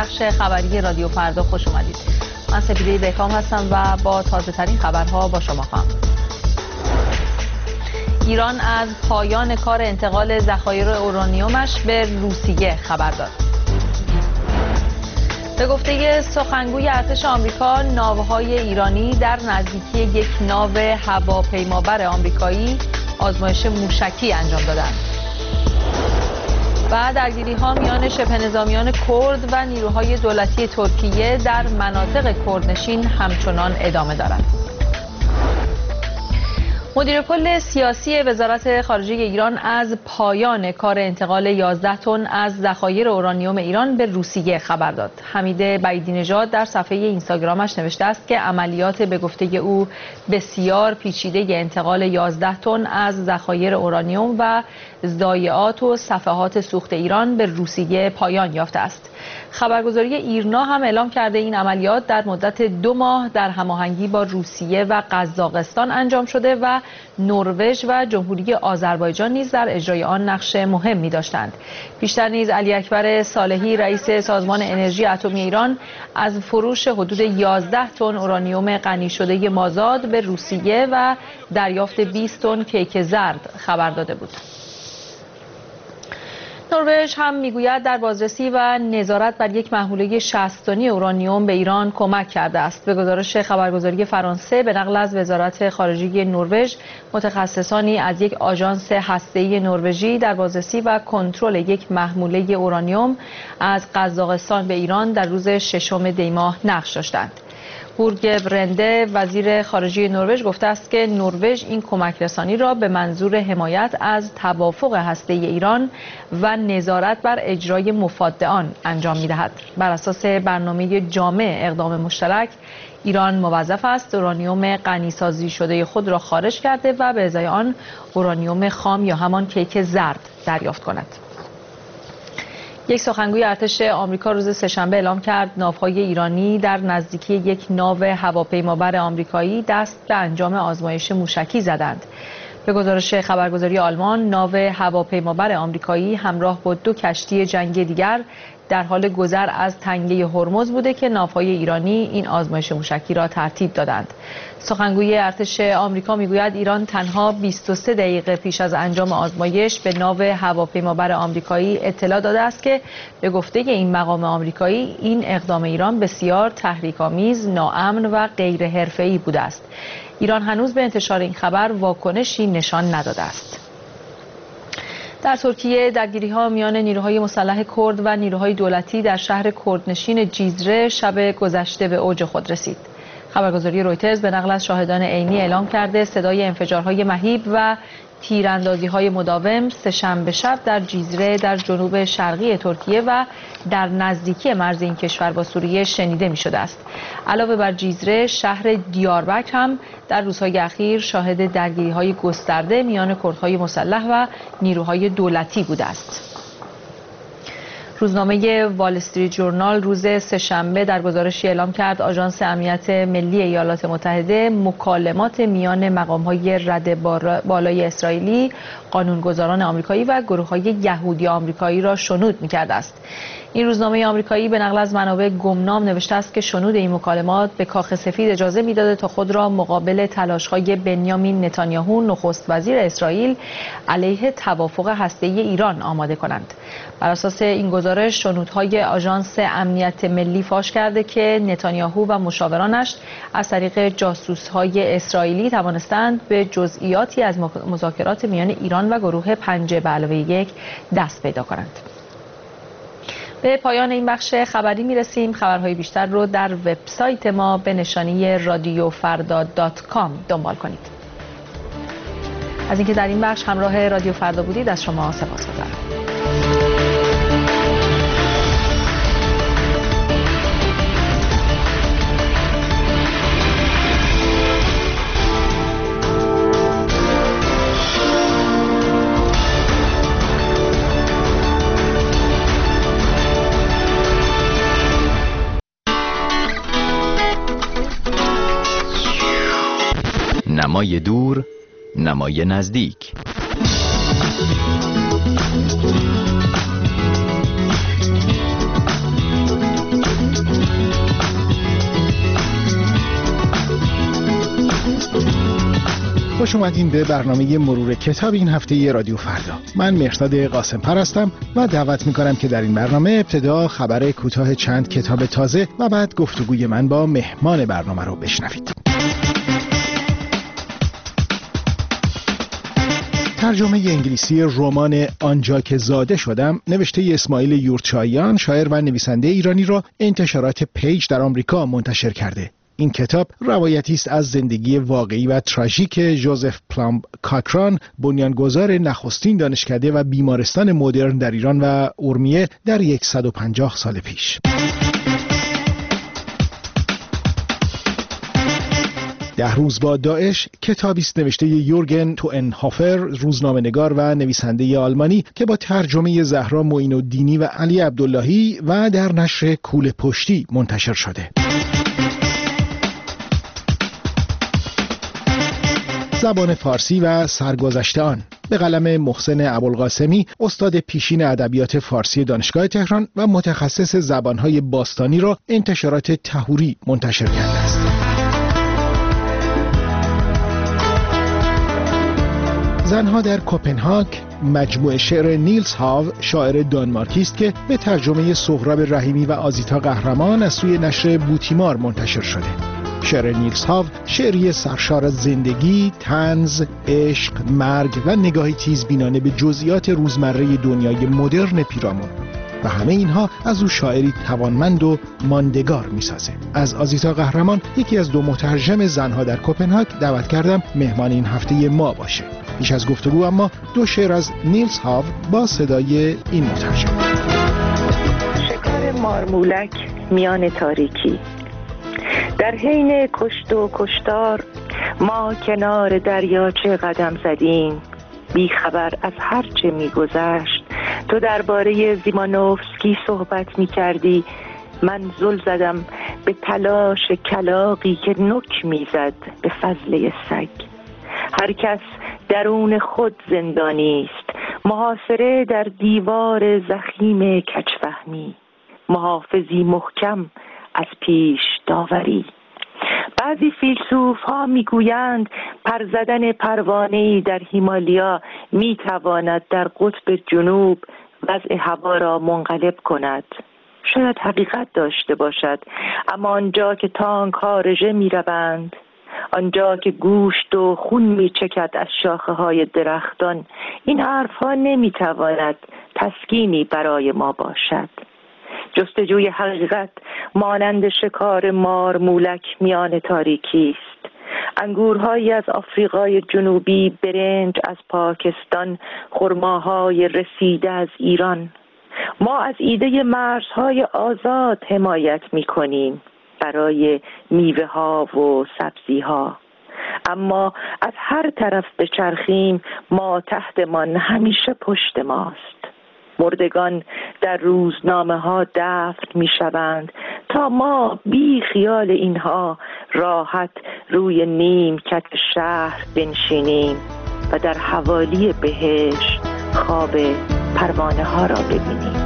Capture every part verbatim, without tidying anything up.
بخش خبری رادیو فردا خوش اومدید. من سپیده بهکام هستم و با تازه ترین خبرها با شما خواهم. ایران از پایان کار انتقال ذخایر اورانیومش به روسیه خبر داد. به گفته سخنگوی ارتش آمریکا، ناوهای ایرانی در نزدیکی یک ناو هواپیمابر آمریکایی آزمایش موشکی انجام دادند. و درگیری‌ها میان شبه نظامیان کرد و نیروهای دولتی ترکیه در مناطق کردنشین همچنان ادامه دارد. مدیر کل سیاسی وزارت خارجه ایران از پایان کار انتقال یازده تن از ذخایر اورانیوم ایران به روسیه خبر داد. حمید بعیدی نژاد در صفحه اینستاگرامش نوشته است که عملیات به گفته او بسیار پیچیده انتقال یازده تن از ذخایر اورانیوم و ضایعات و صفحات سوخت ایران به روسیه پایان یافته است. خبرگزاری ایرنا هم اعلام کرده این عملیات در مدت دو ماه در هماهنگی با روسیه و قزاقستان انجام شده و نروژ و جمهوری آذربایجان نیز در اجرای آن نقش مهمی داشتند. پیشتر نیز علی اکبر صالحی رئیس سازمان انرژی اتمی ایران از فروش حدود یازده تن اورانیوم غنی شده مازاد به روسیه و دریافت بیست تن کیک زرد خبر داده بود. نروژ هم میگوید در بازرسی و نظارت بر یک محموله شصت تنی اورانیوم به ایران کمک کرده است. به گزارش خبرگزاری فرانسه به نقل از وزارت خارجه نروژ، متخصصانی از یک آژانس هسته‌ای نروژی در بازرسی و کنترل یک محموله اورانیوم از قزاقستان به ایران در روز ششم دی ماه نقش داشتند. هورگ برنده وزیر خارجه نروژ گفته است که نروژ این کمک رسانی را به منظور حمایت از توافق هسته‌ای ایران و نظارت بر اجرای مفاد آن انجام می‌دهد. بر اساس برنامه جامع اقدام مشترک، ایران موظف است اورانیوم غنی‌سازی شده خود را خارج کرده و به ازای آن اورانیوم خام یا همان کیک زرد دریافت کند. یک سخنگوی ارتش آمریکا روز سه‌شنبه اعلام کرد ناوهای ایرانی در نزدیکی یک ناو هواپیمابر آمریکایی دست به انجام آزمایش موشکی زدند. به گزارش خبرگزاری آلمان، ناو هواپیمابر آمریکایی همراه با دو کشتی جنگی دیگر در حال گذر از تنگه هرمز بوده که ناوهای ایرانی این آزمایش موشکی را ترتیب دادند. سخنگوی ارتش آمریکا میگوید ایران تنها بیست و سه دقیقه پیش از انجام آزمایش به ناو هواپیمابر آمریکایی اطلاع داده است که به گفته این مقام آمریکایی این اقدام ایران بسیار تحریک‌آمیز، ناامن و غیر حرفه‌ای بوده است. ایران هنوز به انتشار این خبر واکنشی نشان نداده است. در ترکیه درگیری‌ها میان نیروهای مسلح کرد و نیروهای دولتی در شهر کردنشین جیزره شب گذشته به اوج خود رسید. خبرگزاری رویترز به نقل از شاهدان عینی اعلام کرده صدای انفجارهای مهیب و تیراندازی‌های مداوم سه‌شنبه شب در جیزره در جنوب شرقی ترکیه و در نزدیکی مرز این کشور با سوریه شنیده می‌شده است. علاوه بر جیزره، شهر دیاربکر هم در روزهای اخیر شاهد درگیری‌های گسترده میان کردهای مسلح و نیروهای دولتی بوده است. روزنامه وال استریت جورنال روز سه‌شنبه در گزارشی اعلام کرد آژانس امنیت ملی ایالات متحده مکالمات میان مقام‌های رد بالای اسرائیلی، قانونگذاران آمریکایی و گروه‌های یهودی آمریکایی را شنود می‌کرده است. این روزنامه آمریکایی به نقل از منابع گمنام نوشته است که شنود این مکالمات به کاخ سفید اجازه می‌داده تا خود را مقابل تلاش‌های بنیامین نتانیاهو نخست وزیر اسرائیل علیه توافق هسته‌ای ایران آماده کنند. بر اساس این گزارش شنودهای آژانس امنیت ملی فاش کرده که نتانیاهو و مشاورانش از طریق جاسوس‌های اسرائیلی توانستند به جزئیاتی از مذاکرات میان ایران و گروه پنج به علاوه یک دست پیدا کنند. به پایان این بخش خبری میرسیم. خبرهای بیشتر رو در وبسایت ما به نشانی رادیو فردا دات کام دنبال کنید. از اینکه در این بخش همراه رادیو فردا بودید از شما سپاسگزارم. نمای دور، نمای نزدیک. خوش اومدین به برنامه مرور کتاب این هفته رادیو فردا. من مهرداد قاسم‌پر هستم و دعوت میکنم که در این برنامه ابتدا خبر کوتاه چند کتاب تازه و بعد گفتگوی من با مهمان برنامه رو بشنوید. ترجمه انگلیسی رمان آنجا که زاده شدم نوشته اسماعیل یورچاییان، شاعر و نویسنده ایرانی را انتشارات پیج در آمریکا منتشر کرده. این کتاب روایتی است از زندگی واقعی و تراژیک ژوزف پلامب کاکران، بنیانگذار نخستین دانشکده و بیمارستان مدرن در ایران و اورمیه در صد و پنجاه سال پیش. ده روز با داعش کتابی است نوشته یورگن توئنهافر، روزنامه‌نگار و نویسنده آلمانی که با ترجمه زهرا معین‌الدینی و علی عبداللهی و در نشر کوله پشتی منتشر شده. زبان فارسی و سرگذشته آن به قلم محسن ابوالقاسمی، استاد پیشین ادبیات فارسی دانشگاه تهران و متخصص زبان‌های باستانی را انتشارات طهوری منتشر کرده است. زنها در کوپنهاگ مجموعه شعر نیلز هاو، شاعر دانمارکی است که به ترجمه سهراب رحیمی و آزیتا قهرمان از سوی نشر بوتیمار منتشر شده. شعر نیلز هاو شعری سرشار از زندگی، طنز، عشق، مرگ و نگاهی تیزبینانه به جزئیات روزمره دنیای مدرن پیرامون و همه اینها از او شاعری توانمند و ماندگار میسازه. از آزیتا قهرمان، یکی از دو مترجم زنها در کوپنهاگ، دعوت کردم مهمان این هفته ما باشه. پیش از گفتگو اما دو شعر از نیلز هاو با صدای این مترجم. شکار مارمولک میان تاریکی. در حین کشت و کشتار ما کنار دریاچه قدم زدیم، بی خبر از هر چه می گذشت. تو درباره زیمانوفسکی صحبت می کردی، من زل زدم به تلاش کلاغی که نک می زد به فضله سگ. هر کس درون خود زندانی است، محاصره در دیوار زخیم کجفهمی، محافظی محکم از پیش داوری. بعضی فیلسوف ها می گویند پر زدن پروانه‌ای در هیمالیا می تواند در قطب جنوب وضع هوا را منقلب کند. شاید حقیقت داشته باشد، اما آنجا که تانک ها رژه می روند، آنجا که گوشت و خون می چکد از شاخه های درختان، این حرف ها نمی تواند تسکینی برای ما باشد. جستجوی حقیقت مانند شکار مارمولک میان تاریکی است. انگورهایی از آفریقای جنوبی، برنج از پاکستان، خرماهای رسیده از ایران. ما از ایده مرزهای آزاد حمایت می‌کنیم برای میوه ها و سبزی ها، اما از هر طرف بچرخیم ما تحتمان همیشه پشت ماست. مردگان در روزنامه ها دفن می شوند تا ما بی خیال اینها راحت روی نیمکت شهر بنشینیم و در حوالی بهشت خواب پروانه ها را ببینیم.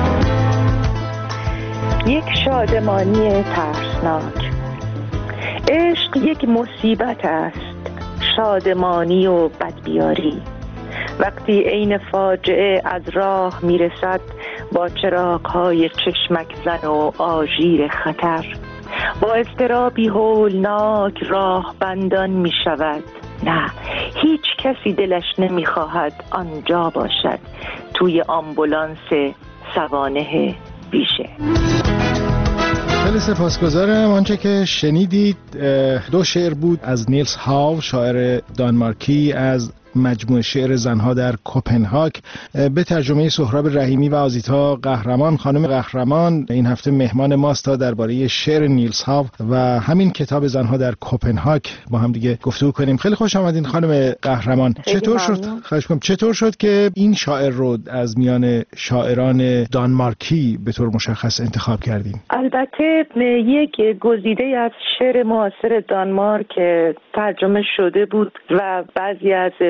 یک شادمانی ترسناک. عشق یک مصیبت است، شادمانی و بدبیاری. وقتی عین فاجعه از راه میرسد با چراغ‌های چشمک زن و آژیر خطر، با اضطرابی هولناک راه بندان می شود. نه، هیچ کسی دلش نمیخواهد آنجا باشد، توی آمبولانس سوانح بیشه. خیلی سپاسگزارم. آنچه که شنیدید دو شعر بود از نیلز هاو، شاعر دانمارکی، از مجموعه شعر زنها در کوپنهاگ به ترجمه سهراب رحیمی و آزیتا قهرمان. خانم قهرمان این هفته مهمان ماست تا درباره شعر نیلز هاو و همین کتاب زنها در کوپنهاگ با هم دیگه گفتگو کنیم. خیلی خوش آمدین خانم قهرمان. چطور شد خواهش کنم چطور شد که این شاعر رو از میان شاعران دانمارکی به طور مشخص انتخاب کردین؟ البته یک گزیده از شعر معاصر دانمارک ترجمه شده بود و بعضی از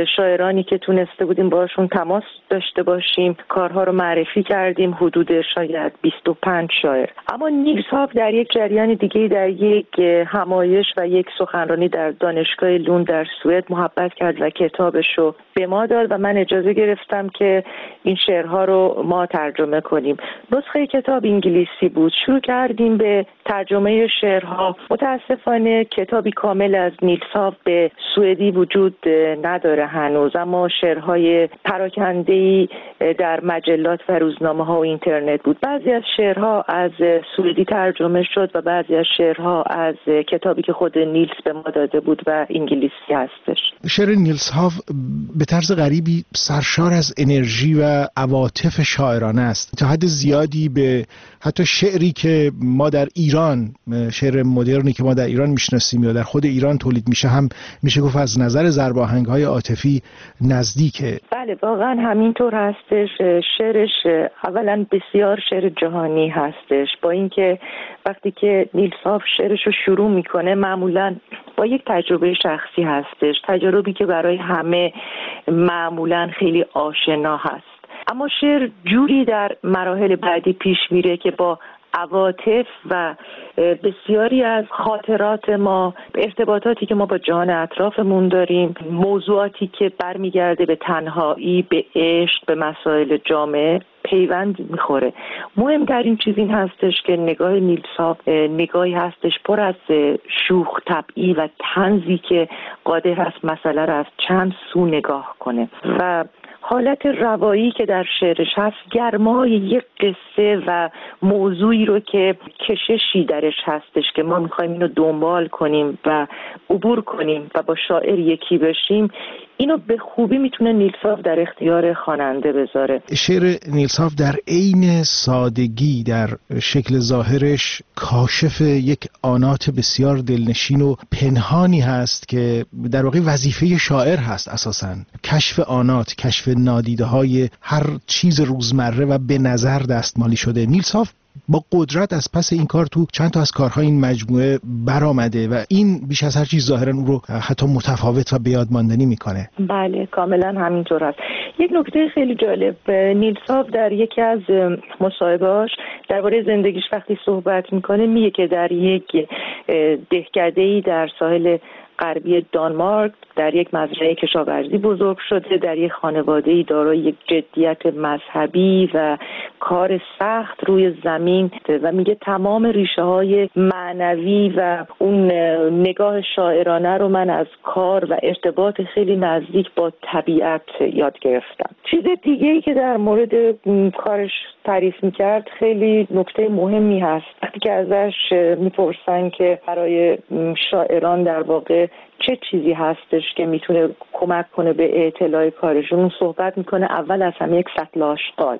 شاعرانی که تونسته بودیم باشون تماس داشته باشیم کارها رو معرفی کردیم، حدود شاید بیست و پنج شاعر. اما نیلس هاو در یک جریان دیگه، در یک همایش و یک سخنرانی در دانشگاه لوند در سوئد محبت کرد و کتابش رو به ما داد و من اجازه گرفتم که این شعرها رو ما ترجمه کنیم. نسخه کتاب انگلیسی بود. شروع کردیم به ترجمه شعرها. متاسفانه کتابی کامل از نیلس هاو به سوئدی وجود نداره هنوز، اما شعرهای پراکنده‌ای در مجلات و روزنامه‌ها و اینترنت بود. بعضی از شعرها از سوئدی ترجمه شد و بعضی از شعرها از کتابی که خود نیلس به ما داده بود و انگلیسی هستش. شعر نیلس هاو به طرز غریبی سرشار از انرژی و عواطف شاعرانه است، تا حد زیادی به حتی شعری که ما در ایران، شعر مدرنی که ما در ایران میشناسیم یا در خود ایران تولید میشه، هم میشه گفت از نظر ضرباهنگ‌های عاطفی نزدیکه. بله واقعا همینطور هستش. شعرش اولا بسیار شعر جهانی هستش، با اینکه وقتی که نیلس هاو شعرش رو شروع میکنه معمولا با یک تجربه شخصی هستش، تجربی که برای همه معمولا خیلی آشنا هست، اما شعر جوری در مراحل بعدی پیش میره که با عواطف و بسیاری از خاطرات ما، ارتباطاتی که ما با جهان اطرافمون داریم، موضوعاتی که برمیگرده به تنهایی، به عشق، به مسائل جامعه پیوند میخوره. مهمترین چیز این هستش که نگاه نیلس هاو نگاهی هستش پر از شوخ طبعی و طنزی که قادر هست مسئله را از چند سو نگاه کنه و حالت روایی که در شعرش هست، گرمای یک قصه و موضوعی رو که کششی درش هستش که ما میخوایم اینو دنبال کنیم و عبور کنیم و با شاعر یکی بشیم، اینو به خوبی میتونه نیلس هاو در اختیار خواننده بذاره. شعر نیلس هاو در عین سادگی در شکل ظاهرش کاشف یک آنات بسیار دلنشین و پنهانی هست که در واقع وظیفه شاعر هست اساساً. کشف آنات، کشف نادیده های هر چیز روزمره و به نظر دستمالی شده. نیلس هاو با قدرت از پس این کار تو چند تا از کارهای این مجموعه برآمده و این بیش از هر چیز ظاهرا او رو حتی متفاوت و به یاد ماندنی میکنه. بله کاملا همینطور است. یک نکته خیلی جالب، نیلس هاو در یکی از مصاحبه‌هاش درباره زندگیش وقتی صحبت میکنه میگه که در یک دهکده‌ای در ساحل غربی دانمارک در یک مزرعه کشاورزی بزرگ شده، در یک خانواده‌ای دارای یک جدیت مذهبی و کار سخت روی زمین و میگه تمام ریشه‌های معنوی و اون نگاه شاعرانه رو من از کار و ارتباط خیلی نزدیک با طبیعت یاد گرفتم. چیز دیگه‌ای که در مورد کارش تعریف میکرد خیلی نکته مهمی هست. وقتی که ازش میپرسن که برای شاعران در واقع چه چیزی هستش که میتونه کمک کنه به اطلاع کارشون، اون صحبت میکنه اول از همه یک سطل آشغال.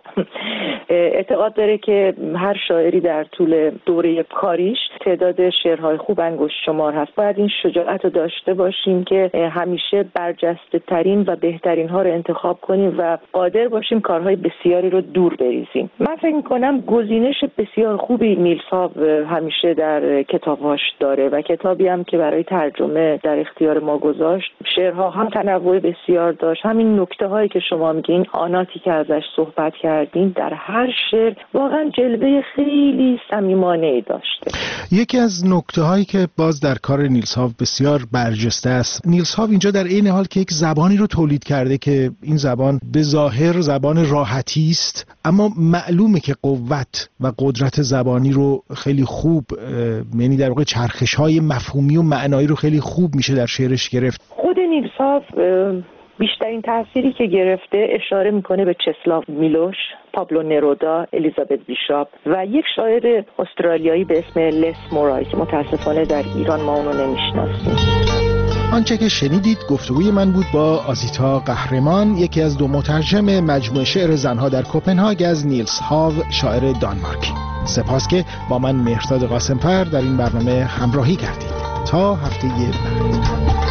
اعتقاد داره که هر شاعری در طول دوره کاریش تعداد شعرهای خوب انگشت شمار هست. باید این شجاعت رو داشته باشیم که همیشه برجسته ترین و بهترین ها رو انتخاب کنیم و قادر باشیم کارهای بسیاری رو دور بریزیم. من فکر میکنم گزینش بسیار خوبی نیلس هاو همیشه در کتاباش داره و کتابی هم که برای ترجمه در اختیار ما گذاشت، شعرها هم تنوع بسیار داشت. همین نکته هایی که شما میگین، آناتی که ازش صحبت کردین، در هر شعر واقعا جلوه خیلی صمیمانه‌ای داشته. یکی از نکته هایی که باز در کار نیلس هاو بسیار برجسته است، نیلس هاو اینجا در این حال که یک زبانی رو تولید کرده که این زبان به ظاهر زبان راحتی است، اما معلومه که قوت و قدرت زبانی رو خیلی خوب، یعنی در واقع چرخش های مفهومی و معنایی رو خیلی خوب میشه در شعرش گرفت. خود نیلس هاو بیشترین تأثیری که گرفته اشاره میکنه به چسلاو میلوش، پابلو نرودا، الیزابت بیشاپ و یک شاعر استرالیایی به اسم لس مورای که متاسفانه در ایران ما اونو نمیشناسیم. آنچه که شنیدید گفتگوی من بود با آزیتا قهرمان، یکی از دو مترجم مجموعه شعر زنها در کپنهاگ از نیلس هاو، شاعر دانمارکی. سپاس که با من مهرداد قاسم‌فر در این برنامه همراهی کردید. تا هفته بعد.